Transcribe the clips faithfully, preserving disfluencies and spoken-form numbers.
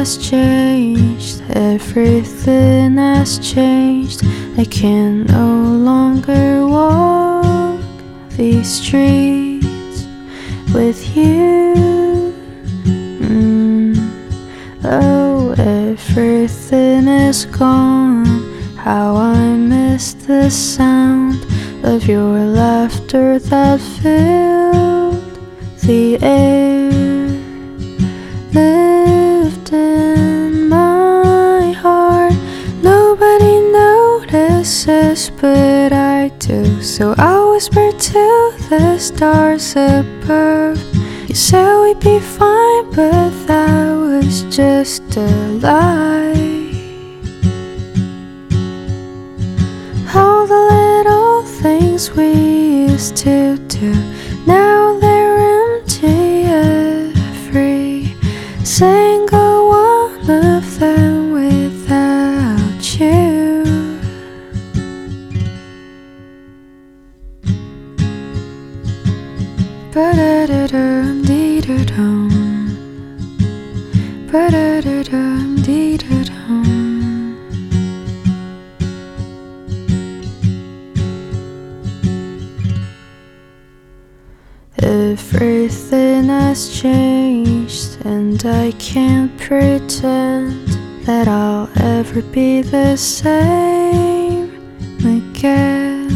has changed, everything has changed. I can no longer walk these streets with you. mm. Oh, everything is gone. How I miss the sound of your laughter that filled the air, lived in my heart. Nobody notices, but I do. So I whisper to the stars above. You said we'd be fine, but that was just a lie. All the little things we used to do, now they're empty. Every single one of them without you. Ba-da-da-dum-dee-da-dum, ba-da-da-dum-dee-da-dum. Everything has changed, and I can't pretend that I'll ever be the same again.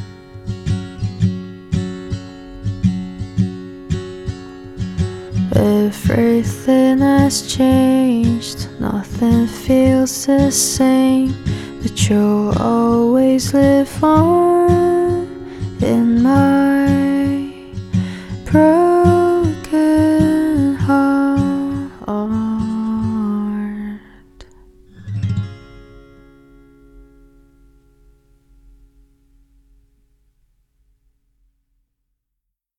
Everything has changed, nothing feels the same, but you'll always live on.